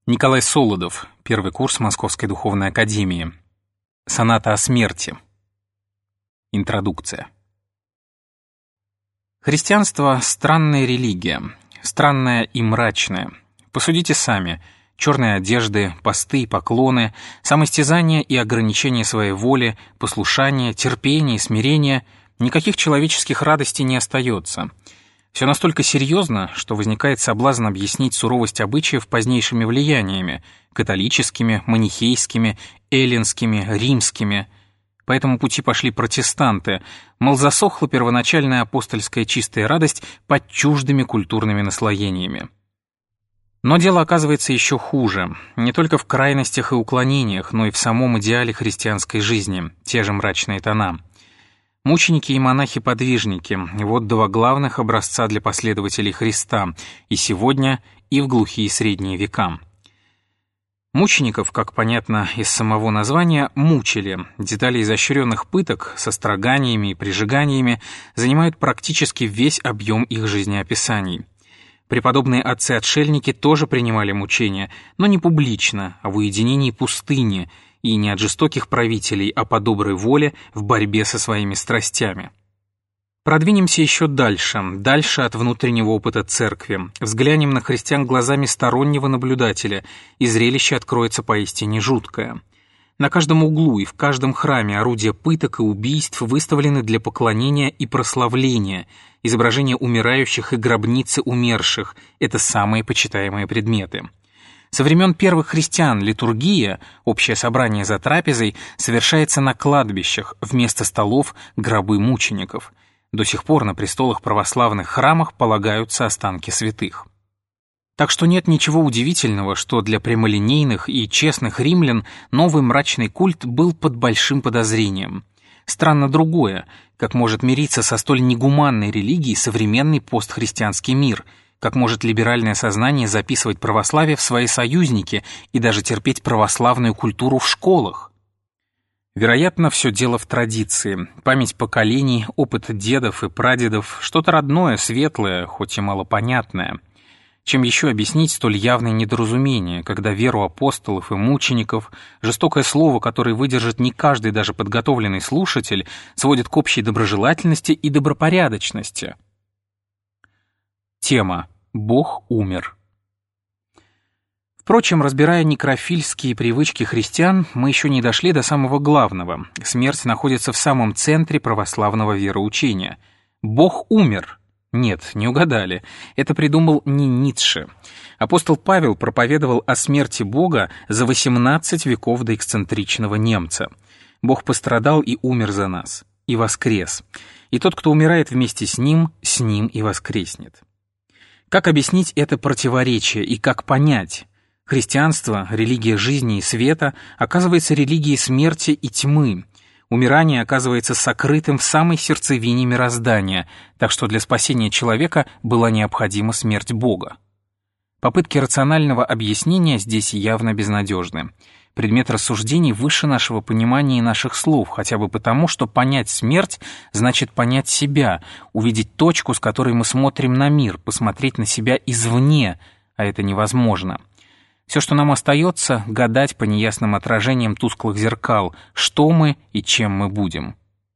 Николай Солодов, первый курс Московской духовной академии. Соната о смерти. Интродукция. Христианство — странная религия, странная и мрачная. Посудите сами: черные одежды, посты и поклоны, самоистязание и ограничение своей воли, послушание, терпение и смирение — никаких человеческих радостей не остается. Все настолько серьезно, что возникает соблазн объяснить суровость обычаев позднейшими влияниями — католическими, манихейскими, эллинскими, римскими. По этому пути пошли протестанты, мол, засохла первоначальная апостольская чистая радость под чуждыми культурными наслоениями. Но дело оказывается еще хуже. Не только в крайностях и уклонениях, но и в самом идеале христианской жизни, те же мрачные тона. Мученики и монахи-подвижники — вот два главных образца для последователей Христа и сегодня, и в глухие средние века. Мучеников, как понятно из самого названия, мучили. Детали изощренных пыток со строганиями и прижиганиями занимают практически весь объем их жизнеописаний. Преподобные отцы-отшельники тоже принимали мучения, но не публично, а в уединении пустыни, и не от жестоких правителей, а по доброй воле в борьбе со своими страстями. Продвинемся еще дальше от внутреннего опыта церкви. Взглянем на христиан глазами стороннего наблюдателя, и зрелище откроется поистине жуткое. На каждом углу и в каждом храме орудия пыток и убийств выставлены для поклонения и прославления. Изображения умирающих и гробницы умерших — это самые почитаемые предметы. Со времен первых христиан литургия, общее собрание за трапезой, совершается на кладбищах, вместо столов — гробы мучеников. До сих пор на престолах православных храмах полагаются останки святых. Так что нет ничего удивительного, что для прямолинейных и честных римлян новый мрачный культ был под большим подозрением. Странно другое: как может мириться со столь негуманной религией современный постхристианский мир, как может либеральное сознание записывать православие в свои союзники и даже терпеть православную культуру в школах? Вероятно, все дело в традиции, память поколений, опыт дедов и прадедов, что-то родное, светлое, хоть и малопонятное. Чем еще объяснить столь явное недоразумение, когда веру апостолов и мучеников, жестокое слово, которое выдержит не каждый даже подготовленный слушатель, сводит к общей доброжелательности и добропорядочности? Тема: Бог умер. Впрочем, разбирая некрофильские привычки христиан, мы еще не дошли до самого главного. Смерть находится в самом центре православного вероучения. Бог умер. Нет, не угадали. Это придумал не Ницше. Апостол Павел проповедовал о смерти Бога за 18 веков до эксцентричного немца. Бог пострадал и умер за нас, и воскрес. И тот, кто умирает вместе с ним и воскреснет. Как объяснить это противоречие и как понять? Христианство, религия жизни и света, оказывается религией смерти и тьмы. Умирание оказывается сокрытым в самой сердцевине мироздания, так что для спасения человека была необходима смерть Бога. Попытки рационального объяснения здесь явно безнадежны. Предмет рассуждений выше нашего понимания и наших слов, хотя бы потому, что понять смерть значит понять себя, увидеть точку, с которой мы смотрим на мир, посмотреть на себя извне, а это невозможно. Все, что нам остается, гадать по неясным отражениям тусклых зеркал, что мы и чем мы будем.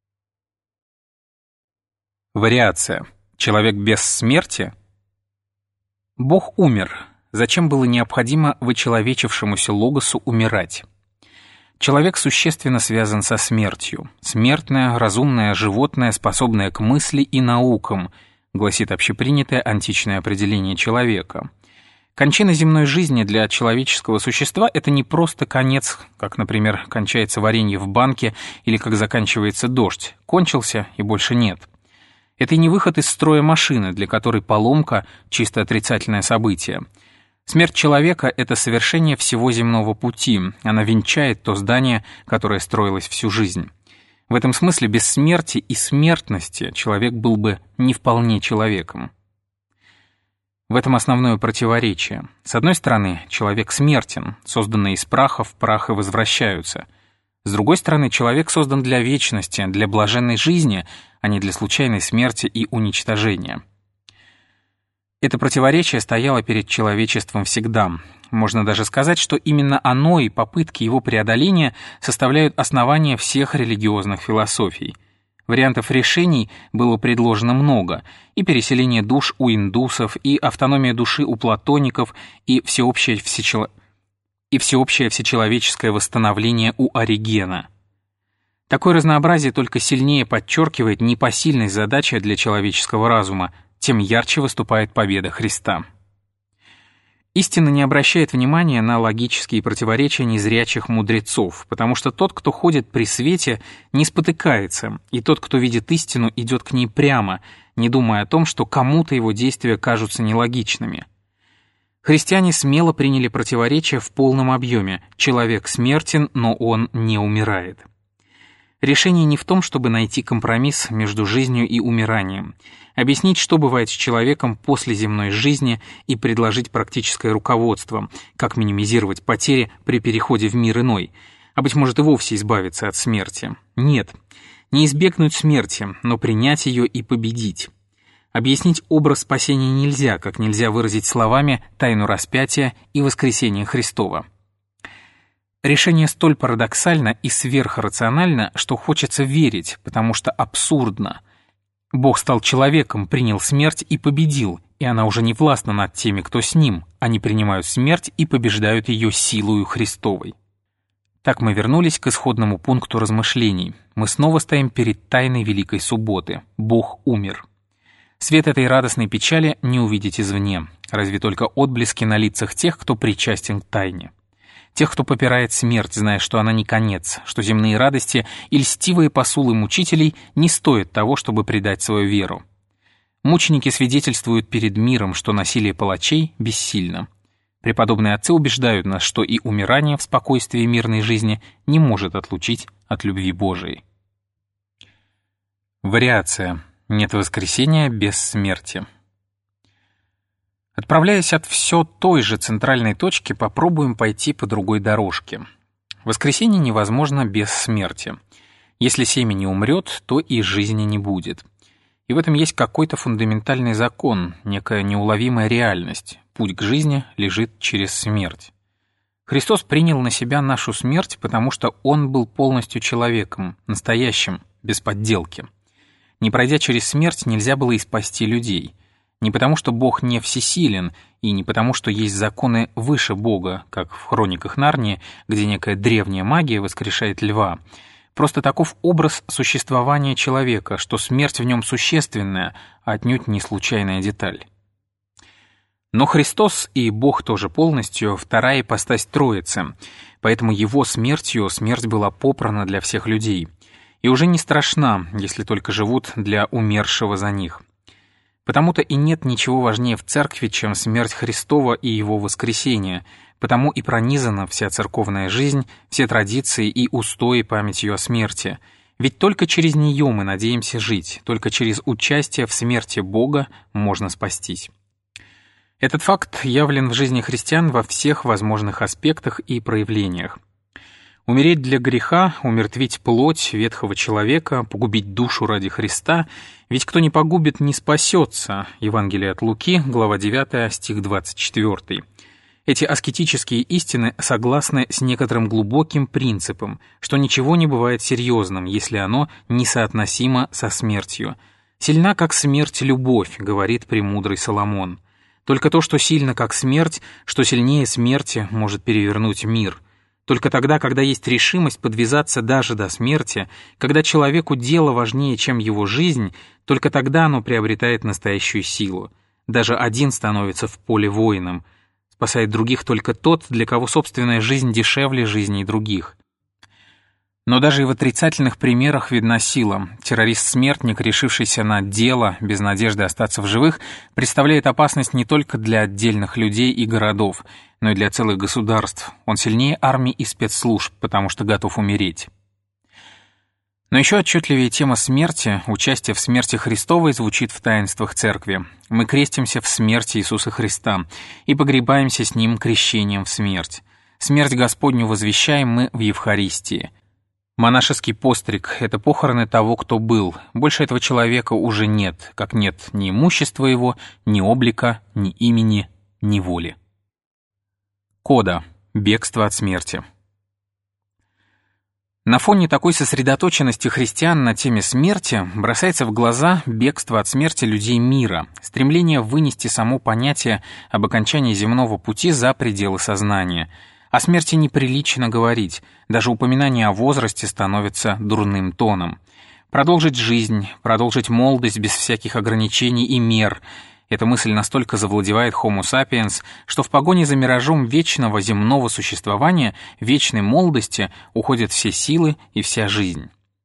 Вариация. Человек без смерти? Бог умер. Зачем было необходимо вычеловечившемуся логосу умирать? Человек существенно связан со смертью. Смертное, разумное животное, способное к мысли и наукам, гласит общепринятое античное определение человека. Кончина земной жизни для человеческого существа — это не просто конец, как, например, кончается варенье в банке или как заканчивается дождь. Кончился и больше нет. Это и не выход из строя машины, для которой поломка — чисто отрицательное событие. Смерть человека — это совершение всего земного пути, она венчает то здание, которое строилось всю жизнь. В этом смысле без смерти и смертности человек был бы не вполне человеком. В этом основное противоречие. С одной стороны, человек смертен, созданные из праха в прах и возвращаются. С другой стороны, человек создан для вечности, для блаженной жизни, а не для случайной смерти и уничтожения. Это противоречие стояло перед человечеством всегда. Можно даже сказать, что именно оно и попытки его преодоления составляют основание всех религиозных философий. Вариантов решений было предложено много: и переселение душ у индусов, и автономия души у платоников, и всеобщее всечеловеческое восстановление у Оригена. Такое разнообразие только сильнее подчеркивает непосильность задачи для человеческого разума, тем ярче выступает победа Христа. Истина не обращает внимания на логические противоречия незрячих мудрецов, потому что тот, кто ходит при свете, не спотыкается, и тот, кто видит истину, идет к ней прямо, не думая о том, что кому-то его действия кажутся нелогичными. Христиане смело приняли противоречия в полном объеме: человек смертен, но он не умирает. Решение не в том, чтобы найти компромисс между жизнью и умиранием, объяснить, что бывает с человеком после земной жизни, и предложить практическое руководство, как минимизировать потери при переходе в мир иной, а быть может и вовсе избавиться от смерти. Нет, не избегнуть смерти, но принять ее и победить. Объяснить образ спасения нельзя, как нельзя выразить словами тайну распятия и воскресения Христова. Решение столь парадоксально и сверхрационально, что хочется верить, потому что абсурдно. Бог стал человеком, принял смерть и победил, и она уже не властна над теми, кто с ним. Они принимают смерть и побеждают ее силою Христовой. Так мы вернулись к исходному пункту размышлений. Мы снова стоим перед тайной Великой Субботы. Бог умер. Свет этой радостной печали не увидеть извне, разве только отблески на лицах тех, кто причастен к тайне. Тех, кто попирает смерть, зная, что она не конец, что земные радости и льстивые посулы мучителей не стоят того, чтобы предать свою веру. Мученики свидетельствуют перед миром, что насилие палачей бессильно. Преподобные отцы убеждают нас, что и умирание в спокойствии мирной жизни не может отлучить от любви Божией. Вариация. Нет воскресения без смерти. Отправляясь от все той же центральной точки, попробуем пойти по другой дорожке. Воскресение невозможно без смерти. Если семя не умрет, то и жизни не будет. И в этом есть какой-то фундаментальный закон, некая неуловимая реальность. Путь к жизни лежит через смерть. Христос принял на себя нашу смерть, потому что Он был полностью человеком, настоящим, без подделки. Не пройдя через смерть, нельзя было и спасти людей. Не потому, что Бог не всесилен, и не потому, что есть законы выше Бога, как в хрониках Нарнии, где некая древняя магия воскрешает льва. Просто таков образ существования человека, что смерть в нем существенная, а отнюдь не случайная деталь. Но Христос и Бог тоже полностью вторая ипостась Троицы, поэтому Его смертью смерть была попрана для всех людей. И уже не страшна, если только живут для умершего за них. Потому-то и нет ничего важнее в церкви, чем смерть Христова и Его воскресение, потому и пронизана вся церковная жизнь, все традиции и устои памятью о смерти. Ведь только через нее мы надеемся жить, только через участие в смерти Бога можно спастись. Этот факт явлен в жизни христиан во всех возможных аспектах и проявлениях. Умереть для греха, умертвить плоть ветхого человека, погубить душу ради Христа, ведь кто не погубит, не спасется. Евангелие от Луки, глава 9, стих 24. Эти аскетические истины согласны с некоторым глубоким принципом, что ничего не бывает серьезным, если оно несоотносимо со смертью. «Сильна, как смерть, любовь», — говорит премудрый Соломон. Только то, что сильно, как смерть, что сильнее смерти, может перевернуть мир. Только тогда, когда есть решимость подвязаться даже до смерти, когда человеку дело важнее, чем его жизнь, только тогда оно приобретает настоящую силу. Даже один становится в поле воином. Спасает других только тот, для кого собственная жизнь дешевле жизней других. Но даже и в отрицательных примерах видна сила. Террорист-смертник, решившийся на дело, без надежды остаться в живых, представляет опасность не только для отдельных людей и городов, но и для целых государств. Он сильнее армий и спецслужб, потому что готов умереть. Но еще отчетливее тема смерти, участие в смерти Христовой звучит в таинствах Церкви. Мы крестимся в смерти Иисуса Христа и погребаемся с Ним крещением в смерть. Смерть Господню возвещаем мы в Евхаристии. Монашеский постриг — это похороны того, кто был. Больше этого человека уже нет, как нет ни имущества его, ни облика, ни имени, ни воли. Кода. Бегство от смерти. На фоне такой сосредоточенности христиан на теме смерти бросается в глаза бегство от смерти людей мира, стремление вынести само понятие об окончании земного пути за пределы сознания. О смерти неприлично говорить, даже упоминание о возрасте становится дурным тоном. Продолжить жизнь, продолжить молодость без всяких ограничений и мер — эта мысль настолько завладевает Homo sapiens, что в погоне за миражом вечного земного существования, вечной молодости, уходят все силы и вся жизнь.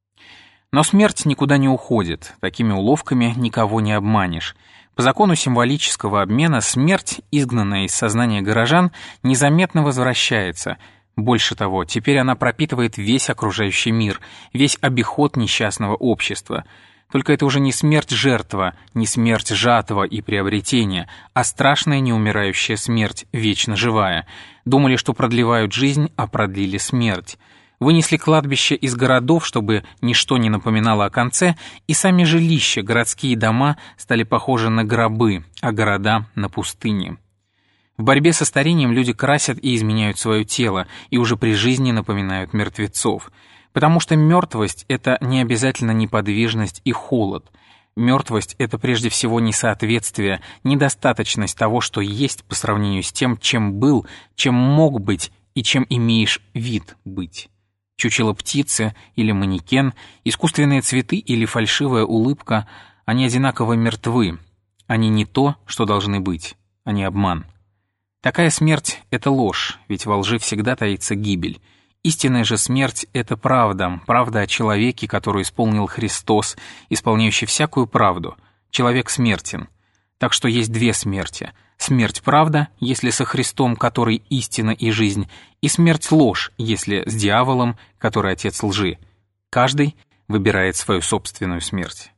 Но смерть никуда не уходит, такими уловками никого не обманешь. По закону символического обмена смерть, изгнанная из сознания горожан, незаметно возвращается. Больше того, теперь она пропитывает весь окружающий мир, весь обиход несчастного общества. Только это уже не смерть-жертва, не смерть жатва и приобретения, а страшная неумирающая смерть, вечно живая. Думали, что продлевают жизнь, а продлили смерть. Вынесли кладбище из городов, чтобы ничто не напоминало о конце, и сами жилища, городские дома стали похожи на гробы, а города — на пустыни. В борьбе со старением люди красят и изменяют свое тело, и уже при жизни напоминают мертвецов. Потому что мертвость — это не обязательно неподвижность и холод. Мертвость — это прежде всего несоответствие, недостаточность того, что есть по сравнению с тем, чем был, чем мог быть и чем имеешь вид быть. Чучело птицы или манекен, искусственные цветы или фальшивая улыбка — они одинаково мертвы. Они не то, что должны быть, они обман. Такая смерть — это ложь, ведь во лжи всегда таится гибель. Истинная же смерть — это правда, правда о человеке, которую исполнил Христос, исполняющий всякую правду. Человек смертен. Так что есть две смерти. Смерть-правда, если со Христом, который истина и жизнь, и смерть-ложь, если с дьяволом, который отец лжи. Каждый выбирает свою собственную смерть.